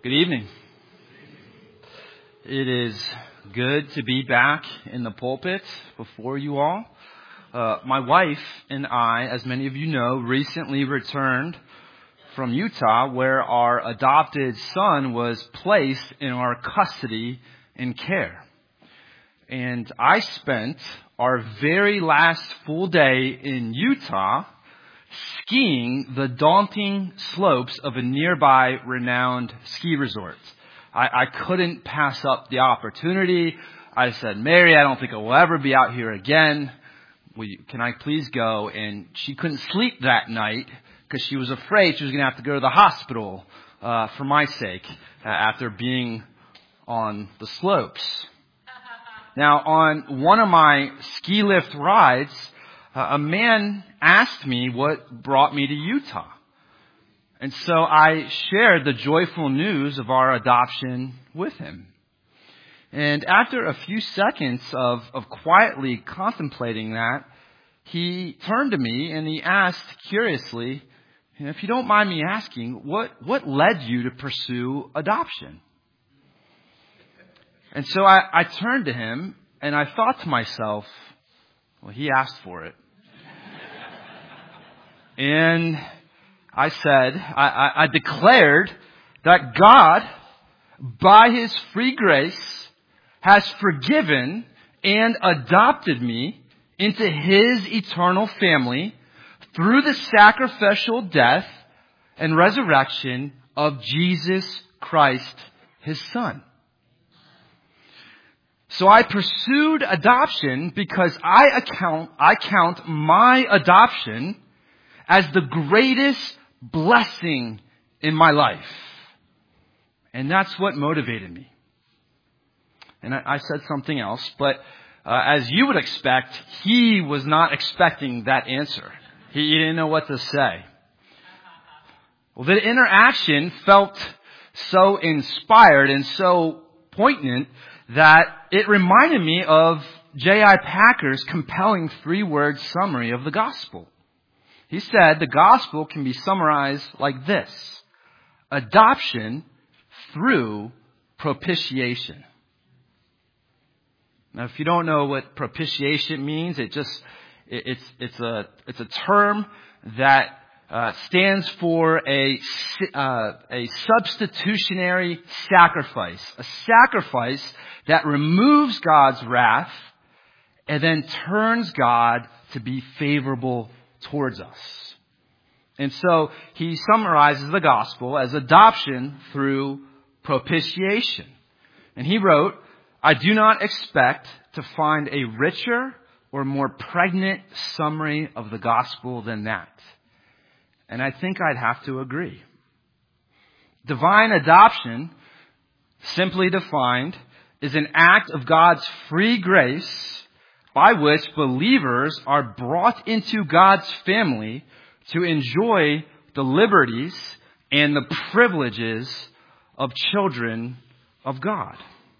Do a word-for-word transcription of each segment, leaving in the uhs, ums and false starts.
Good evening. It is good to be back in the pulpit before you all. Uh, my wife and I, as many of you know, recently returned from Utah, where our adopted son was placed in our custody and care. And I spent our very last full day in Utah skiing the daunting slopes of a nearby renowned ski resort. I, I couldn't pass up the opportunity. I said, Mary, I don't think I will ever be out here again. Will you, can I please go? And she couldn't sleep that night because she was afraid she was going to have to go to the hospital uh, for my sake uh, after being on the slopes. Now, on one of my ski lift rides, Uh, a man asked me what brought me to Utah. And so I shared the joyful news of our adoption with him. And after a few seconds of, of quietly contemplating that, he turned to me and he asked curiously, if you don't mind me asking, what, what led you to pursue adoption? And so I, I turned to him and I thought to myself, well, he asked for it. And I said, I, I, I declared that God, by His free grace, has forgiven and adopted me into His eternal family through the sacrificial death and resurrection of Jesus Christ, His Son. So I pursued adoption because I account, I count my adoption as the greatest blessing in my life. And that's what motivated me. And I, I said something else, but uh, as you would expect, he was not expecting that answer. He, he didn't know what to say. Well, the interaction felt so inspired and so poignant that it reminded me of J I Packer's compelling three-word summary of the gospel. He said the gospel can be summarized like this: adoption through propitiation. Now, if you don't know what propitiation means, it just it, it's it's a it's a term that uh, stands for a uh, a substitutionary sacrifice, a sacrifice that removes God's wrath and then turns God to be favorable towards us. And so he summarizes the gospel as adoption through propitiation. And he wrote, I do not expect to find a richer or more pregnant summary of the gospel than that. And I think I'd have to agree. Divine adoption, simply defined, is an act of God's free grace by which believers are brought into God's family to enjoy the liberties and the privileges of children of God.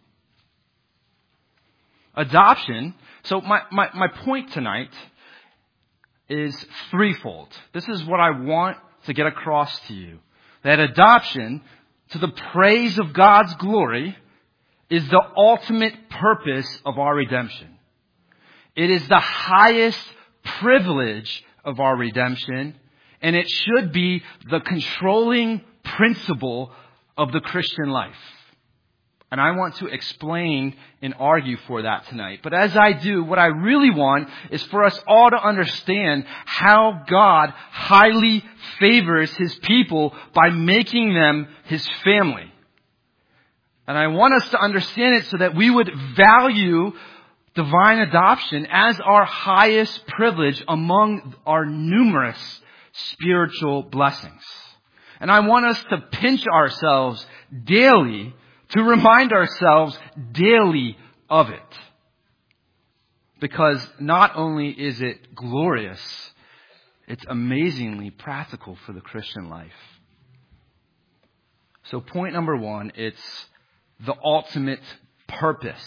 Adoption. So my, my, my point tonight is threefold. This is what I want to get across to you. That adoption, to the praise of God's glory, is the ultimate purpose of our redemption. It is the highest privilege of our redemption, and it should be the controlling principle of the Christian life. And I want to explain and argue for that tonight. But as I do, what I really want is for us all to understand how God highly favors His people by making them His family. And I want us to understand it so that we would value divine adoption as our highest privilege among our numerous spiritual blessings. And I want us to pinch ourselves daily to remind ourselves daily of it. Because not only is it glorious, it's amazingly practical for the Christian life. So point number one, it's the ultimate purpose.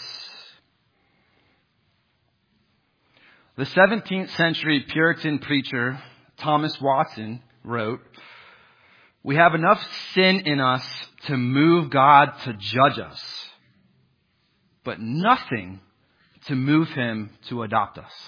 The seventeenth century Puritan preacher Thomas Watson wrote, We have enough sin in us to move God to judge us, but nothing to move him to adopt us.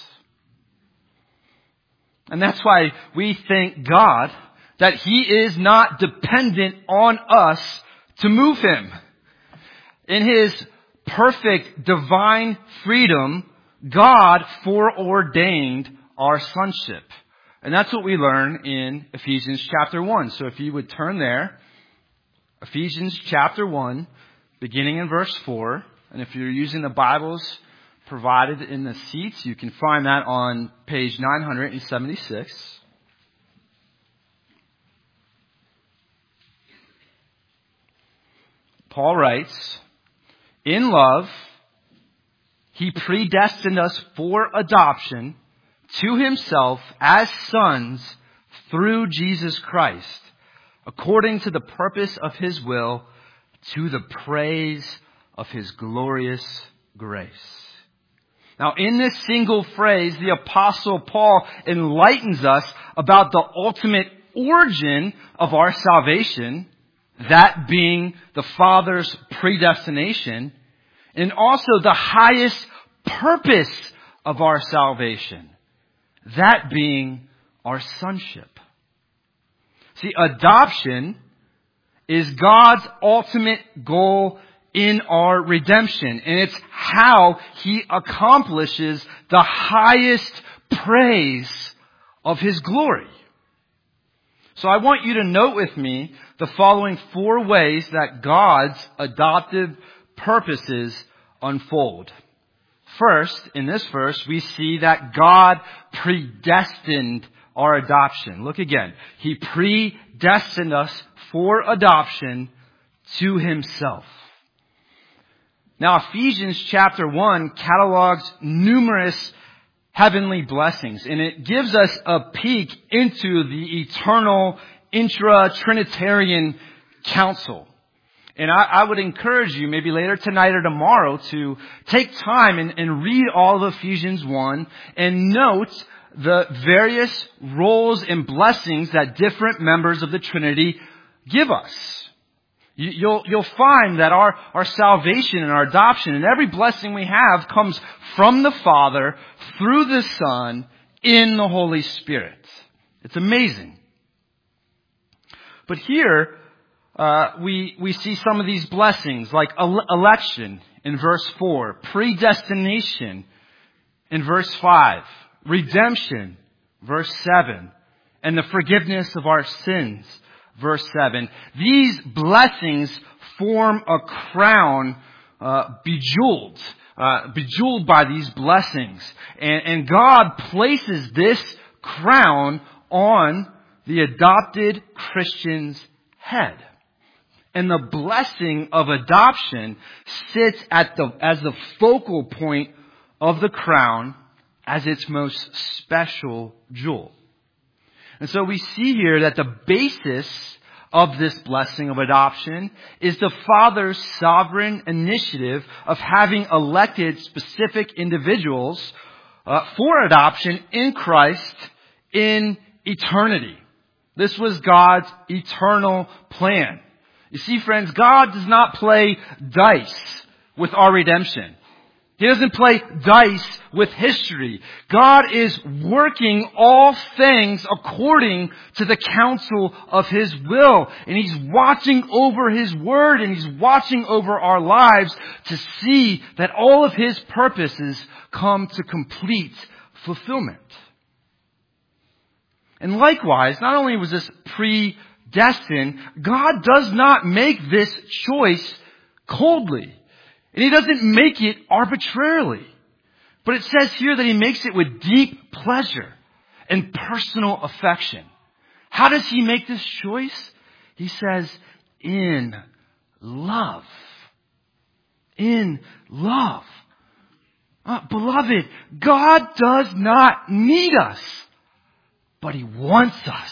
And that's why we thank God that he is not dependent on us to move him. In his perfect divine freedom, God foreordained our sonship. And that's what we learn in Ephesians chapter one. So if you would turn there, Ephesians chapter one, beginning in verse four. And if you're using the Bibles provided in the seats, you can find that on page nine hundred seventy-six. Paul writes, "In love, he predestined us for adoption to himself as sons through Jesus Christ, according to the purpose of his will, to the praise of his glorious grace." Now, in this single phrase, the Apostle Paul enlightens us about the ultimate origin of our salvation, that being the Father's predestination, and also the highest purpose of our salvation, that being our sonship. See, adoption is God's ultimate goal in our redemption. And it's how he accomplishes the highest praise of his glory. So I want you to note with me the following four ways that God's adoptive purposes unfold. First, in this verse, we see that God predestined our adoption. Look again. He predestined us for adoption to himself. Now, Ephesians chapter one catalogs numerous heavenly blessings, and it gives us a peek into the eternal intra-Trinitarian council. And I, I would encourage you, maybe later tonight or tomorrow, to take time and, and read all of Ephesians one and note the various roles and blessings that different members of the Trinity give us. You, you'll, you'll find that our, our salvation and our adoption and every blessing we have comes from the Father, through the Son, in the Holy Spirit. It's amazing. But here, Uh, we, we see some of these blessings like ele- election in verse four, predestination in verse five, redemption, verse seven, and the forgiveness of our sins, verse seven. These blessings form a crown, uh, bejeweled, uh, bejeweled by these blessings. And, and God places this crown on the adopted Christian's head. And the blessing of adoption sits at the, as the focal point of the crown, as its most special jewel. And so we see here that the basis of this blessing of adoption is the Father's sovereign initiative of having elected specific individuals uh, for adoption in Christ in eternity. This was God's eternal plan. You see, friends, God does not play dice with our redemption. He doesn't play dice with history. God is working all things according to the counsel of His will. And He's watching over His word, and He's watching over our lives to see that all of His purposes come to complete fulfillment. And likewise, not only was this pre destined, God does not make this choice coldly. And He doesn't make it arbitrarily. But it says here that He makes it with deep pleasure and personal affection. How does He make this choice? He says, in love. In love. Uh, beloved, God does not need us, but He wants us.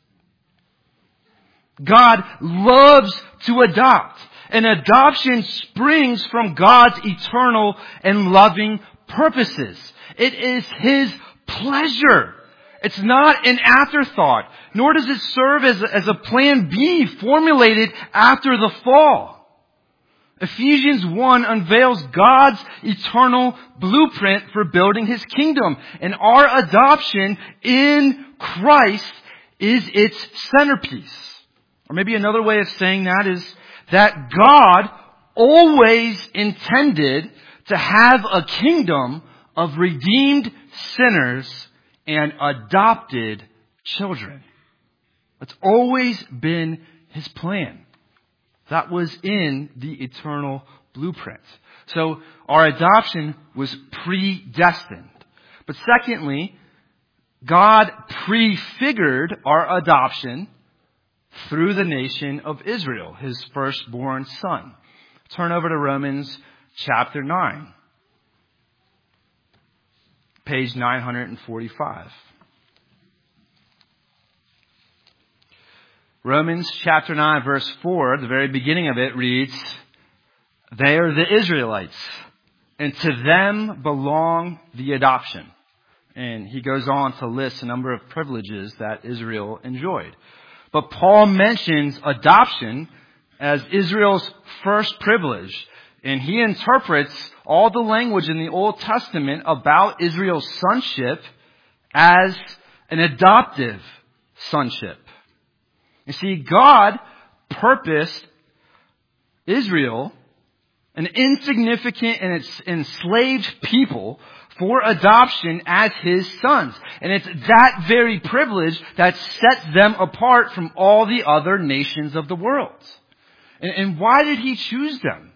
God loves to adopt. And adoption springs from God's eternal and loving purposes. It is His pleasure It's not an afterthought, nor does it serve as a, as a plan B formulated after the fall. Ephesians one unveils God's eternal blueprint for building His kingdom, and our adoption in Christ is its centerpiece. Or maybe another way of saying that is that God always intended to have a kingdom of redeemed sinners and adopted children. That's always been His plan. That was in the eternal blueprint. So our adoption was predestined. But secondly, God prefigured our adoption through the nation of Israel, His firstborn son. Turn over to Romans chapter nine. Page nine forty-five. Romans chapter nine verse four, the very beginning of it reads, "They are the Israelites, and to them belong the adoption." And he goes on to list a number of privileges that Israel enjoyed. But Paul mentions adoption as Israel's first privilege. And he interprets all the language in the Old Testament about Israel's sonship as an adoptive sonship. You see, God purposed Israel, an insignificant and enslaved people, for adoption as His sons. And it's that very privilege that sets them apart from all the other nations of the world. And, and why did He choose them?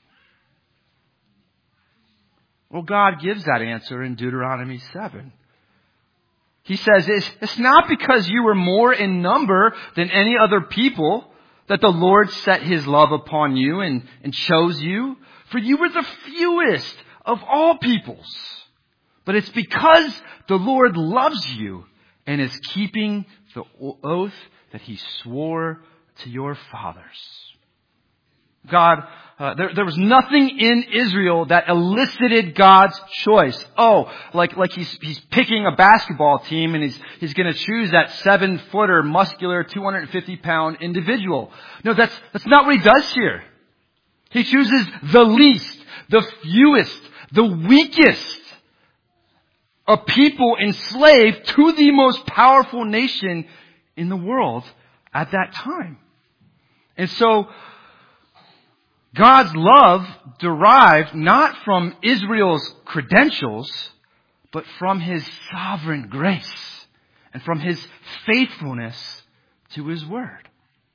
Well, God gives that answer in Deuteronomy seven. He says, it's, it's not because you were more in number than any other people that the Lord set His love upon you and, and chose you. For you were the fewest of all peoples. But it's because the Lord loves you and is keeping the oath that He swore to your fathers. God, uh, there, there was nothing in Israel that elicited God's choice. Oh, like, like he's, he's picking a basketball team and he's, he's gonna choose that seven footer, muscular, two hundred fifty pound individual. No, that's, that's not what He does here. He chooses the least, the fewest, the weakest of people enslaved to the most powerful nation in the world at that time. And so, God's love derived not from Israel's credentials, but from His sovereign grace and from His faithfulness to His word.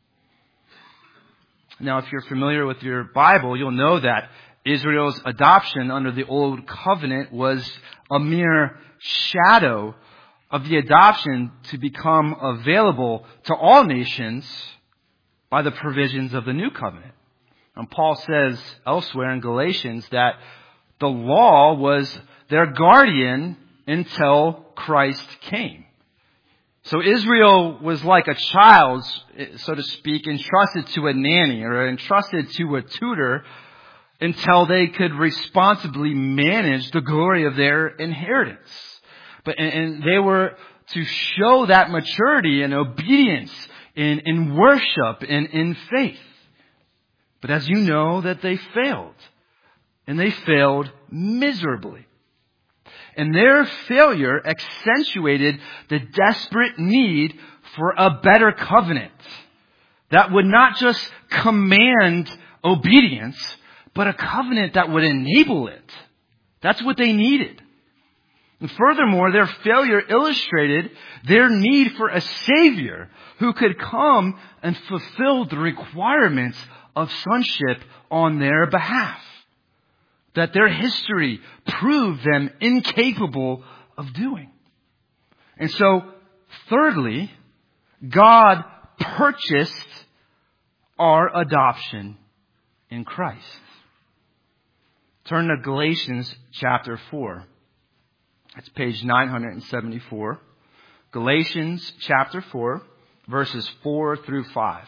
Now, if you're familiar with your Bible, you'll know that Israel's adoption under the Old Covenant was a mere shadow of the adoption to become available to all nations by the provisions of the New Covenant. And Paul says elsewhere in Galatians that the law was their guardian until Christ came. So Israel was like a child, so to speak, entrusted to a nanny or entrusted to a tutor until they could responsibly manage the glory of their inheritance. But and, and they were to show that maturity and obedience in, in worship and in faith. But as you know, that they failed. And they failed miserably. And their failure accentuated the desperate need for a better covenant that would not just command obedience, but a covenant that would enable it. That's what they needed. And furthermore, their failure illustrated their need for a Savior who could come and fulfill the requirements of sonship on their behalf. That their history proved them incapable of doing. And so, thirdly, God purchased our adoption in Christ. Turn to Galatians chapter four. That's page nine seventy-four. Galatians chapter four, verses four through five.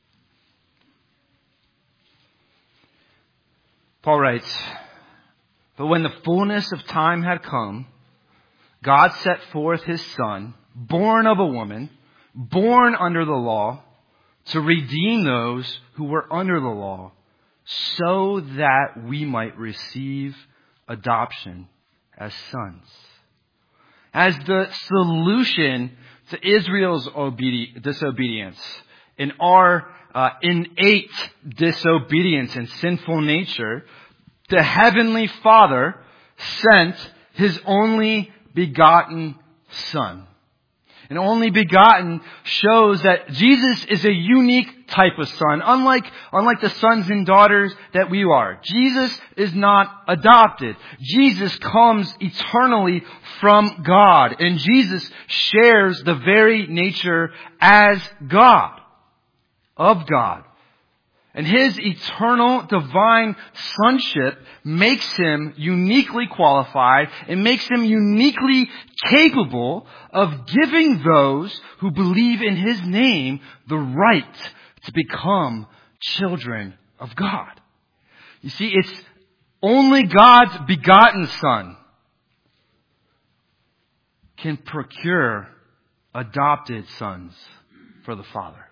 Paul writes, But when the fullness of time had come, God set forth his Son, born of a woman, born under the law, to redeem those who were under the law, so that we might receive adoption as sons. As the solution to Israel's obedi- disobedience and our uh, innate disobedience and sinful nature, the Heavenly Father sent His only begotten Son. And only begotten shows that Jesus is a unique type of son, unlike, unlike the sons and daughters that we are. Jesus is not adopted. Jesus comes eternally from God, and Jesus shares the very nature as God, of God. And His eternal divine sonship makes Him uniquely qualified and makes Him uniquely capable of giving those who believe in His name the right to become children of God. You see, it's only God's begotten Son can procure adopted sons for the Father.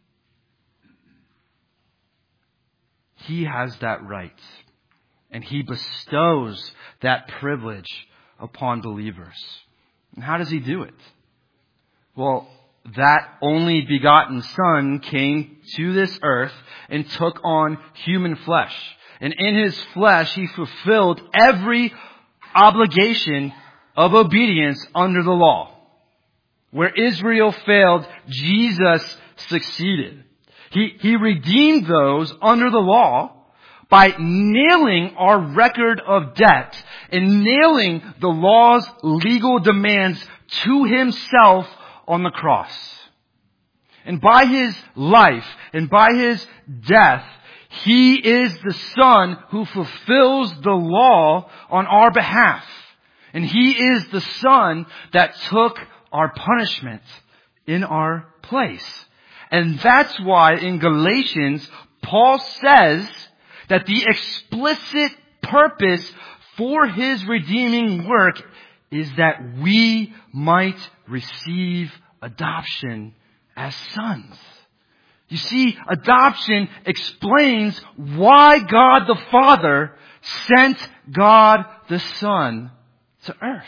He has that right, and He bestows that privilege upon believers. And how does He do it? Well, that only begotten Son came to this earth and took on human flesh. And in His flesh, He fulfilled every obligation of obedience under the law. Where Israel failed, Jesus succeeded. He, he redeemed those under the law by nailing our record of debt and nailing the law's legal demands to Himself on the cross. And by His life and by His death, He is the Son who fulfills the law on our behalf. And He is the Son that took our punishment in our place. And that's why in Galatians, Paul says that the explicit purpose for His redeeming work is that we might receive adoption as sons. You see, adoption explains why God the Father sent God the Son to earth.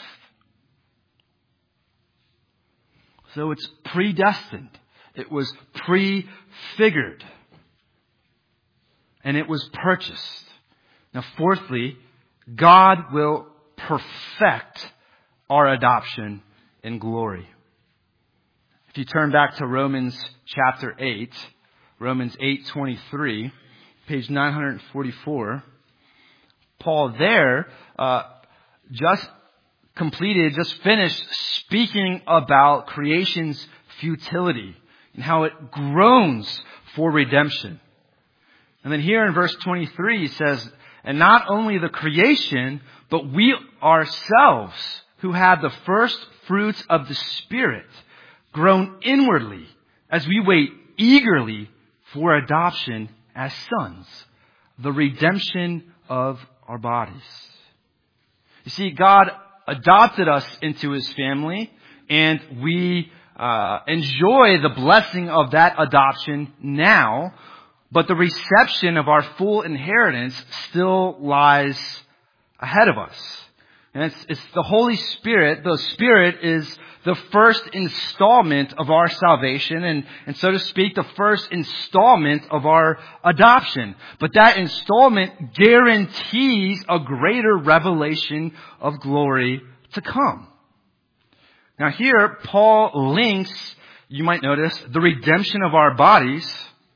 So it's predestined. It was prefigured. And it was purchased. Now, fourthly, God will perfect our adoption in glory. If you turn back to Romans chapter eight, Romans eight twenty-three, page nine forty-four, Paul there uh, just completed, just finished speaking about creation's futility and how it groans for redemption. And then here in verse twenty-three, he says, and not only the creation, but we ourselves who have the first fruits of the Spirit groan inwardly as we wait eagerly for adoption as sons, the redemption of our bodies. You see, God adopted us into His family, and we uh, enjoy the blessing of that adoption now, but the reception of our full inheritance still lies ahead of us. And it's, it's the Holy Spirit. The Spirit is the first installment of our salvation, and, and so to speak, the first installment of our adoption. But that installment guarantees a greater revelation of glory to come. Now here, Paul links, you might notice, the redemption of our bodies,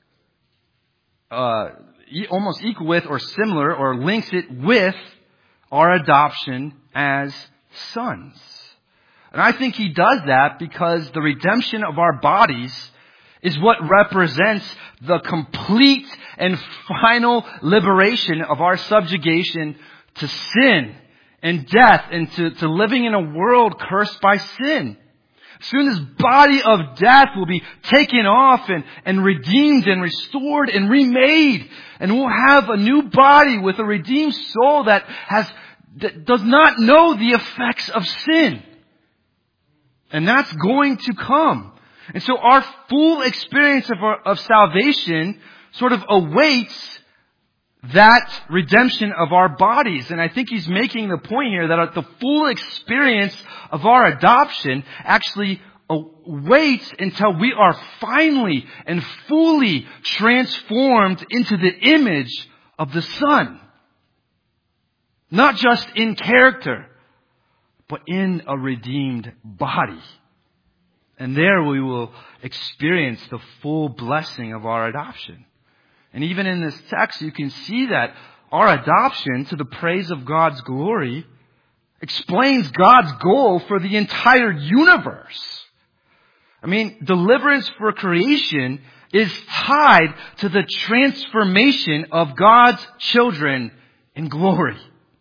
uh, almost equal with or similar, or links it with our adoption as sons. And I think he does that because the redemption of our bodies is what represents the complete and final liberation of our subjugation to sin and death and to, to living in a world cursed by sin. Soon this body of death will be taken off and, and redeemed and restored and remade. And we'll have a new body with a redeemed soul that has that does not know the effects of sin. And that's going to come. And so our full experience of, our, of salvation sort of awaits that redemption of our bodies. And I think he's making the point here that the full experience of our adoption actually awaits until we are finally and fully transformed into the image of the Son. Not just in character, but in a redeemed body. And there we will experience the full blessing of our adoption. And even in this text, you can see that our adoption to the praise of God's glory explains God's goal for the entire universe. I mean, deliverance for creation is tied to the transformation of God's children in glory.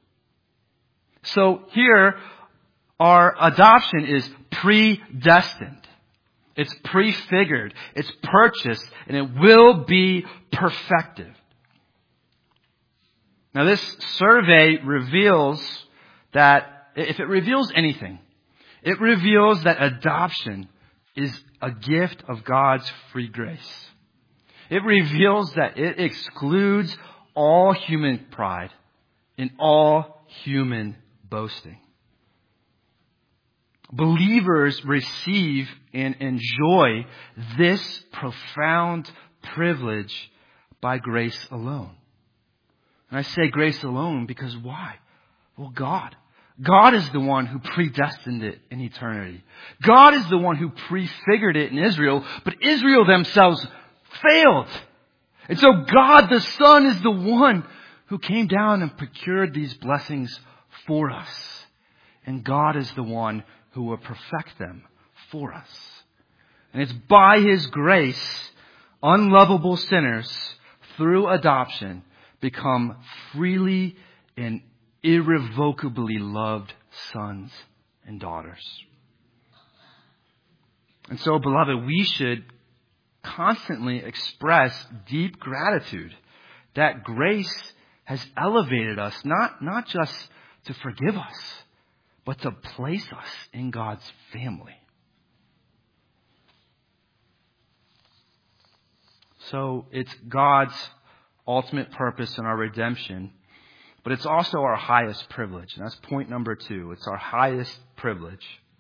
So here, our adoption is predestined. It's prefigured. It's purchased. And it will be perfected. Now this survey reveals that, if it reveals anything, it reveals that adoption is a gift of God's free grace. It reveals that it excludes all human pride and all human boasting. Believers receive and enjoy this profound privilege by grace alone. And I say grace alone because why? Well, God. God is the one who predestined it in eternity. God is the one who prefigured it in Israel, but Israel themselves failed. And so God the Son is the one who came down and procured these blessings for us. And God is the one who will perfect them for us. And it's by His grace, unlovable sinners, through adoption, become freely and irrevocably loved sons and daughters. And so, beloved, we should constantly express deep gratitude that grace has elevated us, not, not just to forgive us, but to place us in God's family. So it's God's ultimate purpose in our redemption, but it's also our highest privilege. And that's point number two. It's our highest privilege.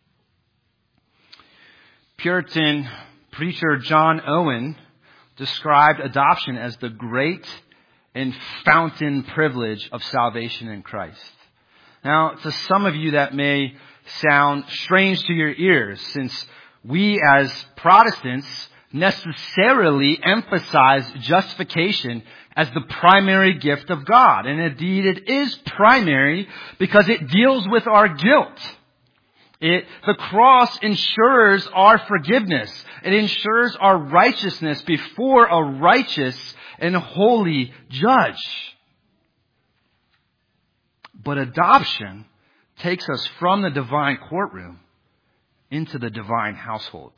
Puritan preacher John Owen described adoption as the great and fountain privilege of salvation in Christ. Now, to some of you that may sound strange to your ears, since we as Protestants necessarily emphasize justification as the primary gift of God. And indeed, it is primary because it deals with our guilt. It, the cross ensures our forgiveness. It ensures our righteousness before a righteous and holy judge. But adoption takes us from the divine courtroom into the divine household.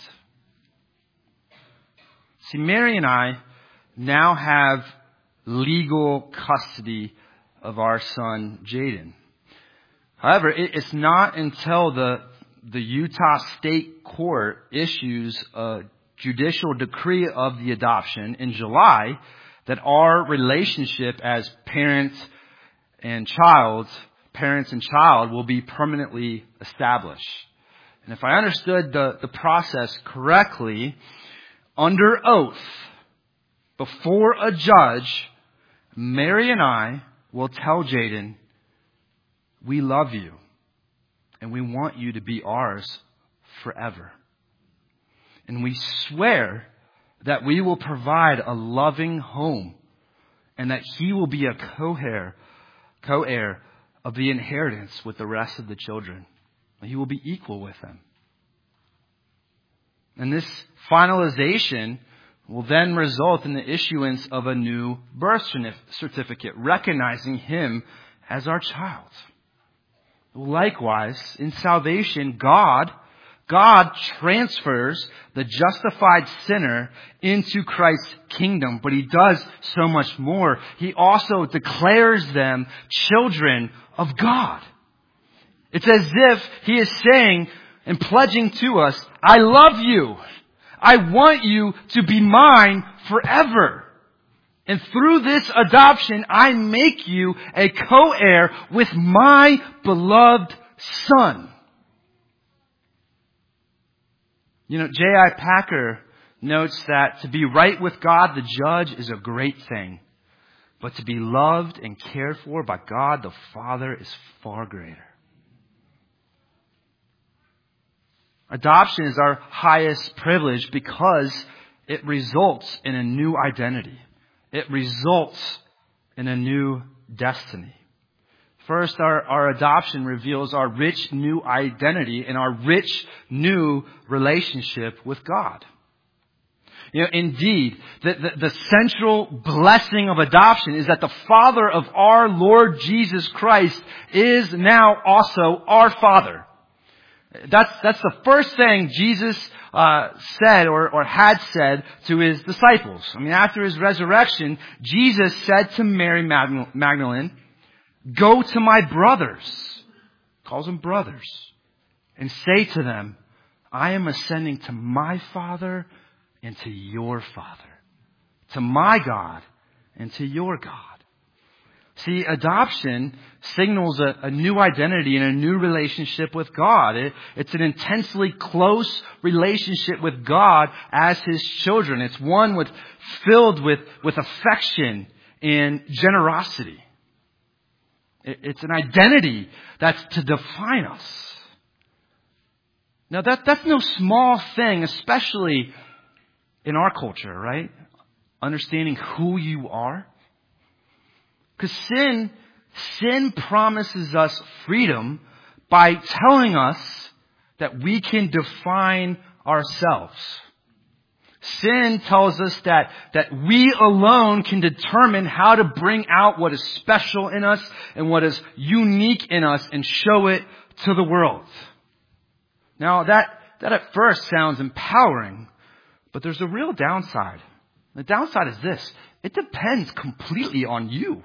See, Mary and I now have legal custody of our son, Jaden. However, it's not until the, the Utah State Court issues a judicial decree of the adoption in July that our relationship as parent and child, parents and child, will be permanently established. And if I understood the, the process correctly, under oath, before a judge, Mary and I will tell Jaden, we love you and we want you to be ours forever. And we swear that we will provide a loving home and that he will be a co-heir, co-heir of the inheritance with the rest of the children. He will be equal with them. And this finalization will then result in the issuance of a new birth certificate, recognizing him as our child. Likewise, in salvation, God God transfers the justified sinner into Christ's kingdom, but He does so much more. He also declares them children of God. It's as if He is saying and pledging to us, I love you. I want you to be mine forever. And through this adoption, I make you a co-heir with my beloved Son. You know, J I Packer notes that to be right with God, the judge, is a great thing. But to be loved and cared for by God, the Father, is far greater. Adoption is our highest privilege because it results in a new identity. It results in a new destiny. First, our, our adoption reveals our rich new identity and our rich new relationship with God. You know, indeed, the, the, the central blessing of adoption is that the Father of our Lord Jesus Christ is now also our Father. That's, that's the first thing Jesus uh, said or, or had said to His disciples. I mean, after His resurrection, Jesus said to Mary Magdalene, go to my brothers, calls them brothers, and say to them, I am ascending to my Father and to your Father, to my God and to your God. See, adoption signals a, a new identity and a new relationship with God. It, it's an intensely close relationship with God as His children. It's one with filled with, with affection and generosity. It, it's an identity that's to define us. Now that that's no small thing, especially in our culture, right? Understanding who you are. Because sin, sin promises us freedom by telling us that we can define ourselves. Sin tells us that, that we alone can determine how to bring out what is special in us and what is unique in us and show it to the world. Now that, that at first sounds empowering, but there's a real downside. The downside is this: it depends completely on you.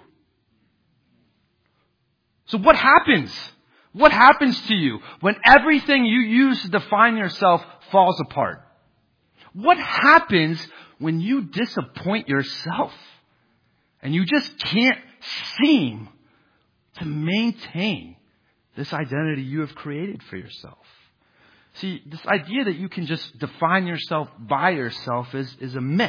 So what happens? What happens to you when everything you use to define yourself falls apart? What happens when you disappoint yourself and you just can't seem to maintain this identity you have created for yourself? See, this idea that you can just define yourself by yourself is, is a myth.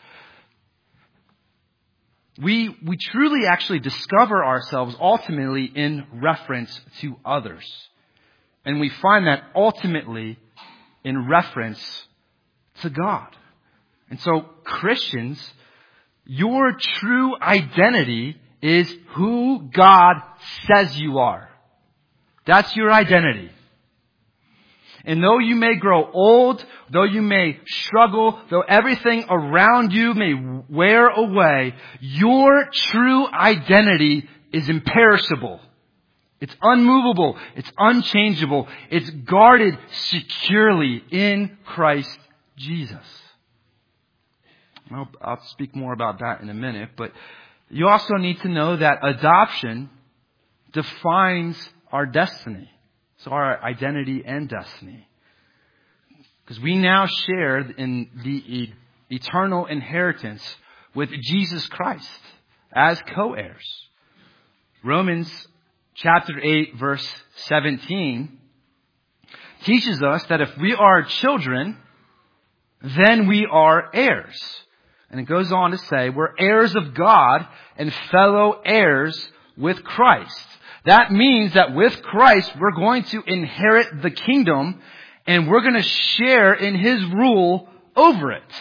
We, we truly actually discover ourselves ultimately in reference to others. And we find that ultimately in reference to God. And so, Christians, your true identity is who God says you are. That's your identity. And though you may grow old, though you may struggle, though everything around you may wear away, your true identity is imperishable. It's unmovable. It's unchangeable. It's guarded securely in Christ Jesus. I'll, I'll speak more about that in a minute, but you also need to know that adoption defines our destiny. So our identity and destiny. Because we now share in the eternal inheritance with Jesus Christ as co-heirs. Romans chapter eight verse seventeen teaches us that if we are children, then we are heirs. And it goes on to say we're heirs of God and fellow heirs with Christ. That means that with Christ, we're going to inherit the kingdom and we're going to share in His rule over it.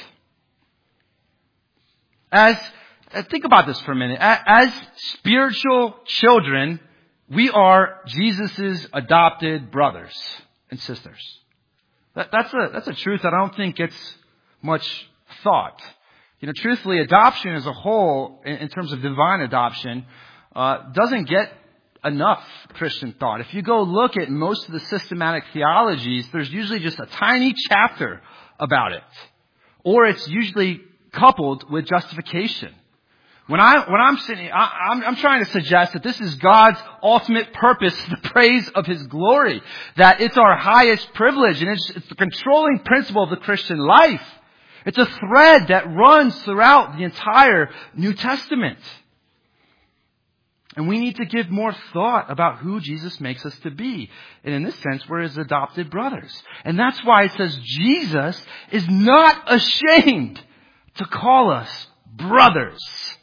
As, think about this for a minute. As spiritual children, we are Jesus' adopted brothers and sisters. That, that's a, that's a truth that I don't think gets much thought. You know, truthfully, adoption as a whole, in, in terms of divine adoption, uh, doesn't get enough Christian thought. If you go look at most of the systematic theologies, there's usually just a tiny chapter about it. Or it's usually coupled with justification. When I, when I'm sitting, I, I'm, I'm trying to suggest that this is God's ultimate purpose, the praise of His glory. That it's our highest privilege, and it's, it's the controlling principle of the Christian life. It's a thread that runs throughout the entire New Testament. And we need to give more thought about who Jesus makes us to be. And in this sense, we're His adopted brothers. And that's why it says Jesus is not ashamed to call us brothers.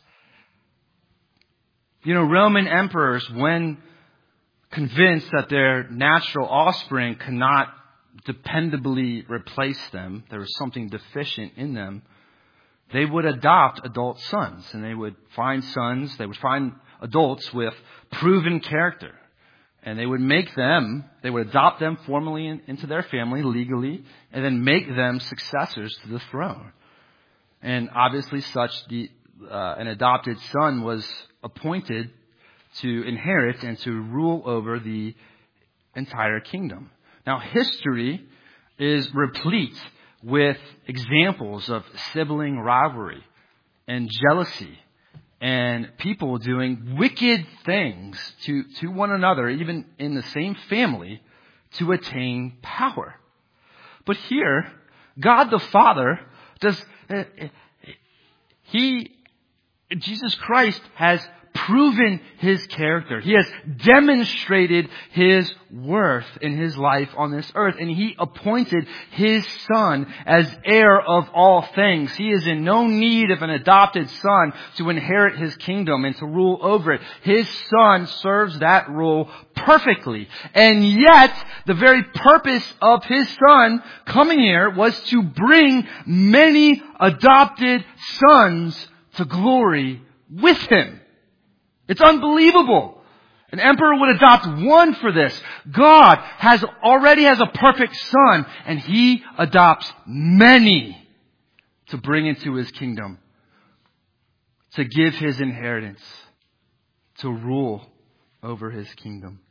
You know, Roman emperors, when convinced that their natural offspring cannot dependably replace them, there was something deficient in them, they would adopt adult sons. And they would find sons, they would find adults with proven character. And they would make them, they would adopt them formally in, into their family legally, and then make them successors to the throne. And obviously such the uh, an adopted son was appointed to inherit and to rule over the entire kingdom. Now, history is replete with examples of sibling rivalry and jealousy and people doing wicked things to, to one another, even in the same family, to attain power. But here, God the Father does, uh, He, Jesus Christ has proven His character. He has demonstrated His worth in His life on this earth. And He appointed His Son as heir of all things. He is in no need of an adopted son to inherit His kingdom and to rule over it. His Son serves that role perfectly. And yet, the very purpose of His Son coming here was to bring many adopted sons to glory with Him. It's unbelievable. An emperor would adopt one for this. God has already has a perfect son, and He adopts many to bring into His kingdom, to give His inheritance, to rule over His kingdom.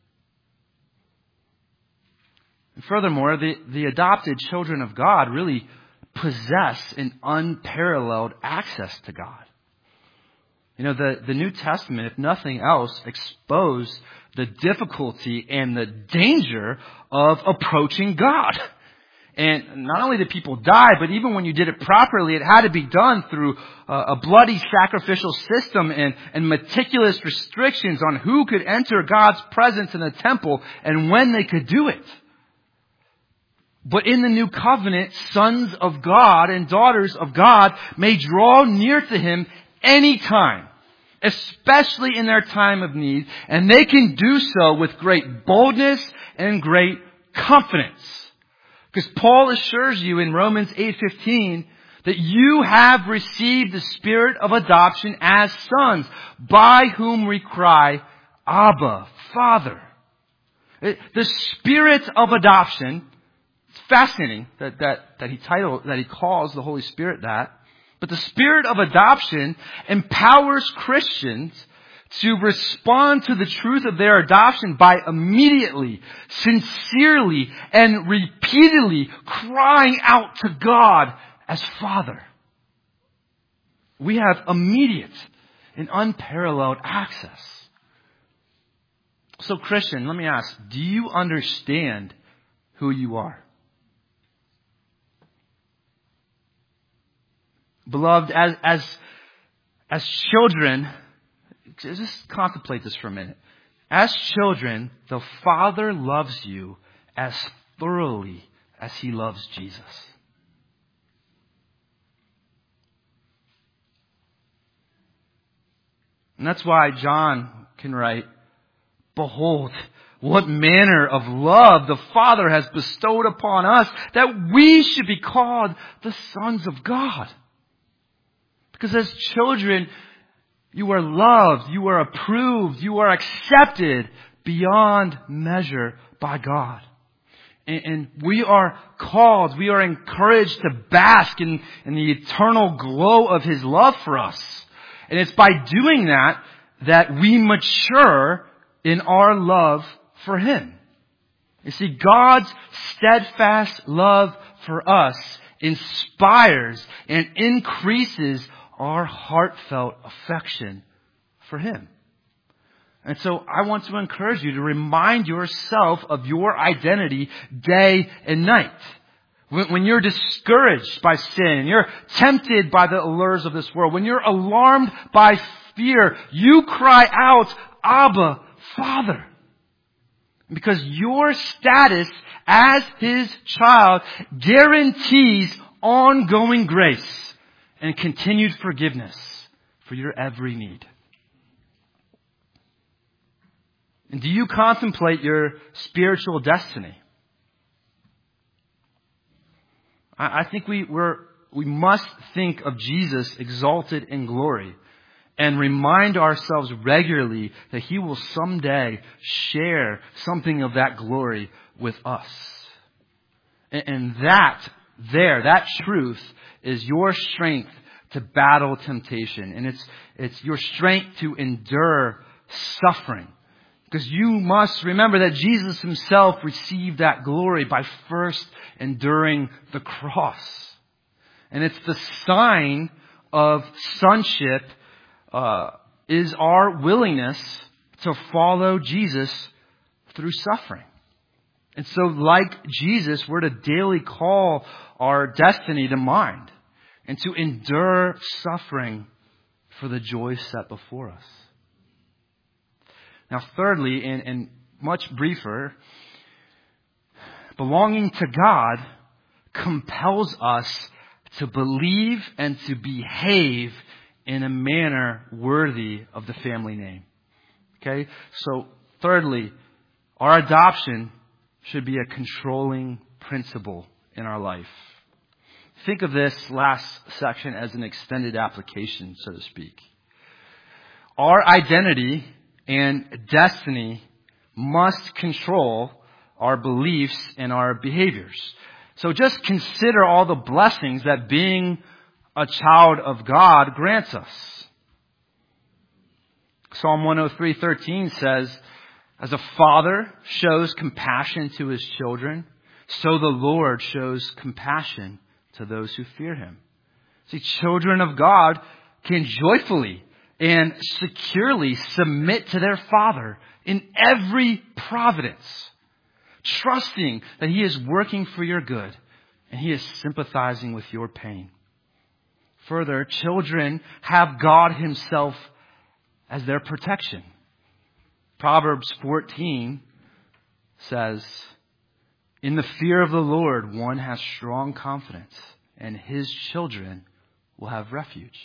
And furthermore, the, the adopted children of God really possess an unparalleled access to God. You know, the, the New Testament, if nothing else, exposed the difficulty and the danger of approaching God. And not only did people die, but even when you did it properly, it had to be done through uh, a bloody sacrificial system and, and meticulous restrictions on who could enter God's presence in the temple and when they could do it. But in the new covenant, sons of God and daughters of God may draw near to Him anytime, especially in their time of need, and they can do so with great boldness and great confidence. Because Paul assures you in Romans eight fifteen that you have received the Spirit of adoption as sons, by whom we cry, Abba, Father. The Spirit of adoption, it's fascinating that, that, that he titled, that he calls the Holy Spirit that. But the Spirit of adoption empowers Christians to respond to the truth of their adoption by immediately, sincerely, and repeatedly crying out to God as Father. We have immediate and unparalleled access. So, Christian, let me ask, do you understand who you are? Beloved, as, as, as children, just contemplate this for a minute. As children, the Father loves you as thoroughly as He loves Jesus. And that's why John can write, behold, what manner of love the Father has bestowed upon us, that we should be called the sons of God. Because as children, you are loved, you are approved, you are accepted beyond measure by God. And, and we are called, we are encouraged to bask in, in the eternal glow of His love for us. And it's by doing that that we mature in our love for Him. You see, God's steadfast love for us inspires and increases our heartfelt affection for Him. And so I want to encourage you to remind yourself of your identity day and night. When, when you're discouraged by sin, you're tempted by the allures of this world, when you're alarmed by fear, you cry out, Abba, Father. Because your status as His child guarantees ongoing grace and continued forgiveness for your every need. And do you contemplate your spiritual destiny? I, I think we we're, we must think of Jesus exalted in glory and remind ourselves regularly that He will someday share something of that glory with us. And, and that there, that truth is your strength to battle temptation. And it's, it's your strength to endure suffering. Because you must remember that Jesus Himself received that glory by first enduring the cross. And it's the sign of sonship uh, is our willingness to follow Jesus through suffering. And so like Jesus, we're to daily call our destiny to mind and to endure suffering for the joy set before us. Now, thirdly, and, and much briefer, belonging to God compels us to believe and to behave in a manner worthy of the family name. Okay? So, thirdly, our adoption should be a controlling principle in our life. Think of this last section as an extended application, so to speak. Our identity and destiny must control our beliefs and our behaviors. So just consider all the blessings that being a child of God grants us. Psalm one oh three thirteen says, as a father shows compassion to his children, so the Lord shows compassion to those who fear Him. See, children of God can joyfully and securely submit to their Father in every providence, trusting that He is working for your good and He is sympathizing with your pain. Further, children have God Himself as their protection. Proverbs fourteen says, in the fear of the Lord, one has strong confidence, and his children will have refuge.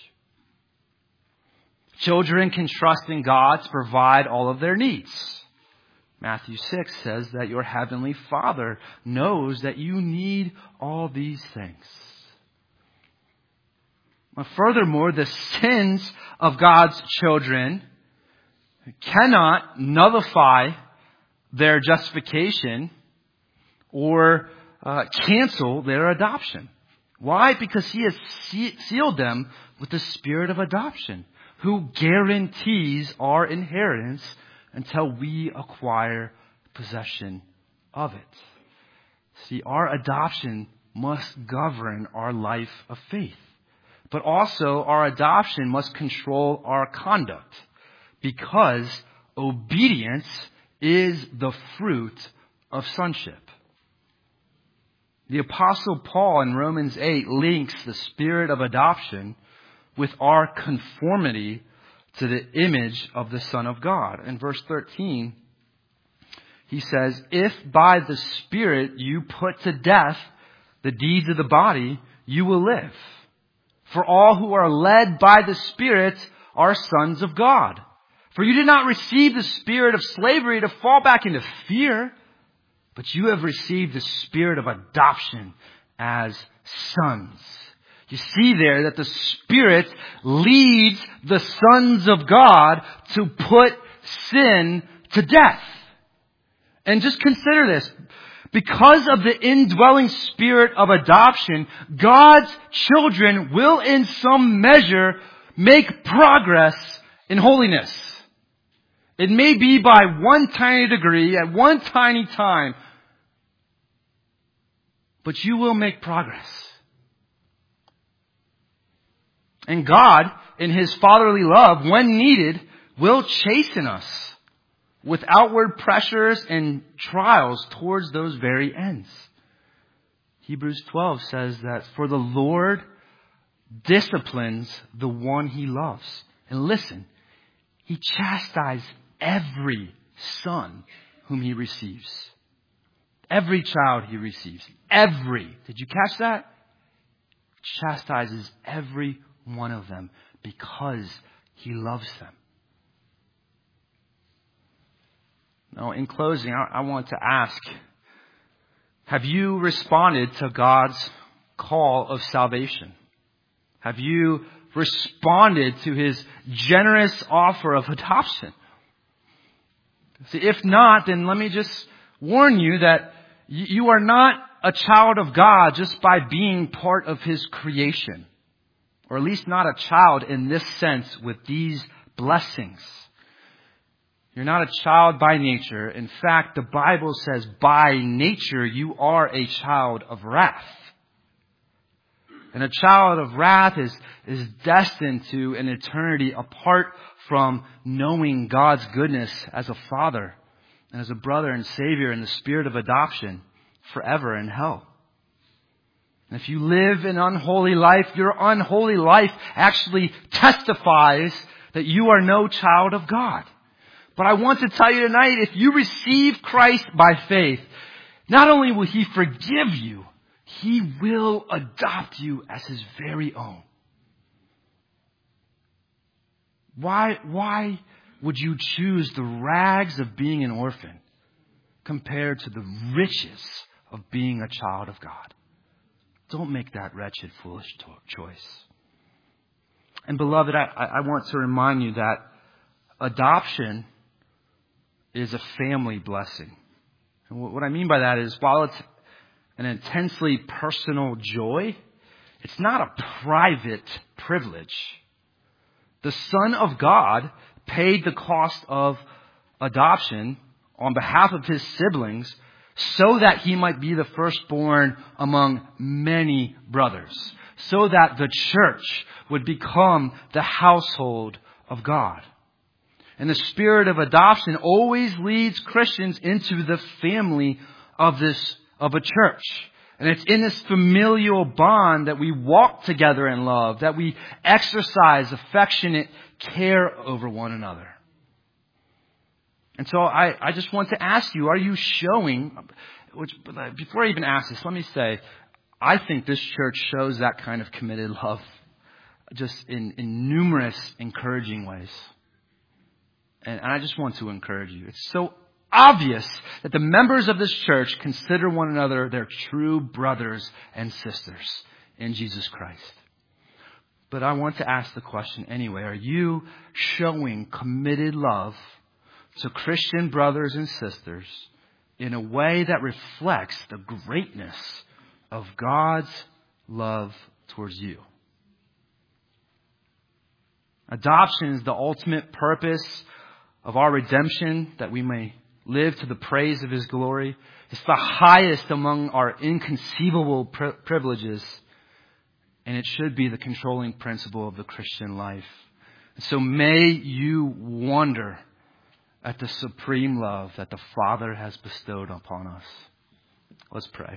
Children can trust in God to provide all of their needs. Matthew six says that your heavenly Father knows that you need all these things. But furthermore, the sins of God's children cannot nullify their justification or uh, cancel their adoption. Why? Because He has se- sealed them with the Spirit of adoption, who guarantees our inheritance until we acquire possession of it. See, our adoption must govern our life of faith. But also, our adoption must control our conduct, because obedience is the fruit of sonship. The Apostle Paul in Romans eight links the spirit of adoption with our conformity to the image of the Son of God. In verse thirteen, he says, if by the Spirit you put to death the deeds of the body, you will live. For all who are led by the Spirit are sons of God. For you did not receive the spirit of slavery to fall back into fear, but you have received the spirit of adoption as sons. You see there that the Spirit leads the sons of God to put sin to death. And just consider this. Because of the indwelling spirit of adoption, God's children will in some measure make progress in holiness. It may be by one tiny degree at one tiny time, but you will make progress. And God, in His fatherly love, when needed, will chasten us with outward pressures and trials towards those very ends. Hebrews twelve says that for the Lord disciplines the one He loves. And listen, He chastises every son whom He receives. Every child He receives. Every. Did you catch that? Chastises every one of them because He loves them. Now, in closing, I, I want to ask, have you responded to God's call of salvation? Have you responded to His generous offer of adoption? See, if not, then let me just warn you that you are not a child of God just by being part of His creation. Or at least not a child in this sense with these blessings. You're not a child by nature. In fact, the Bible says by nature you are a child of wrath. And a child of wrath is, is destined to an eternity apart from knowing God's goodness as a father and as a brother and savior in the spirit of adoption forever in hell. And if you live an unholy life, your unholy life actually testifies that you are no child of God. But I want to tell you tonight, if you receive Christ by faith, not only will He forgive you, He will adopt you as His very own. Why, why would you choose the rags of being an orphan compared to the riches of being a child of God? Don't make that wretched, foolish choice. And beloved, I, I want to remind you that adoption is a family blessing. And what I mean by that is, while it's an intensely personal joy, it's not a private privilege. The Son of God paid the cost of adoption on behalf of His siblings so that He might be the firstborn among many brothers, so that the church would become the household of God. And the spirit of adoption always leads Christians into the family of this, of a church. And it's in this familial bond that we walk together in love, that we exercise affectionate care over one another. And so I, I just want to ask you, are you showing, which, before I even ask this, let me say, I think this church shows that kind of committed love just in, in numerous encouraging ways. And, and I just want to encourage you. It's so obvious that the members of this church consider one another their true brothers and sisters in Jesus Christ. But I want to ask the question anyway, are you showing committed love to Christian brothers and sisters in a way that reflects the greatness of God's love towards you? Adoption is the ultimate purpose of our redemption, that we may live to the praise of His glory. It's the highest among our inconceivable pri- privileges, and it should be the controlling principle of the Christian life. And so may you wonder at the supreme love that the Father has bestowed upon us. Let's pray.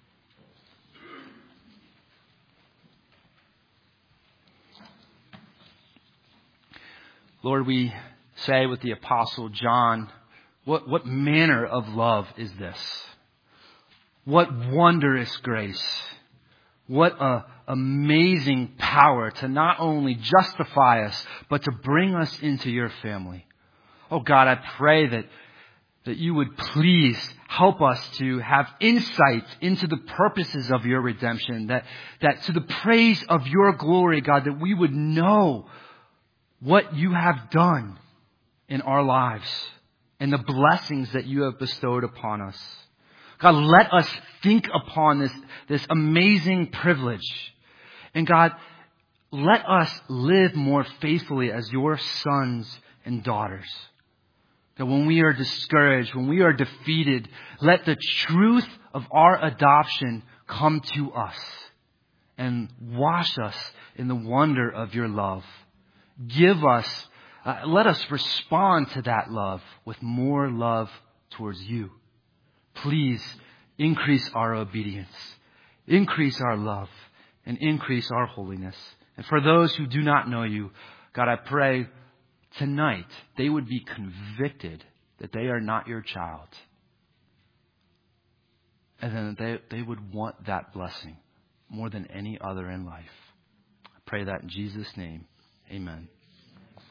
Lord, we say with the Apostle John, what, what manner of love is this? What wondrous grace. What a amazing power to not only justify us, but to bring us into your family. Oh God, I pray that, that you would please help us to have insight into the purposes of your redemption, that, that to the praise of your glory, God, that we would know what you have done in our lives and the blessings that you have bestowed upon us. God, let us think upon this, this amazing privilege. And God, let us live more faithfully as your sons and daughters. That when we are discouraged, when we are defeated, let the truth of our adoption come to us and wash us in the wonder of your love. Give us, uh, let us respond to that love with more love towards you. Please increase our obedience, increase our love, and increase our holiness. And for those who do not know you, God, I pray tonight they would be convicted that they are not your child. And then they, they would want that blessing more than any other in life. I pray that in Jesus' name. Amen.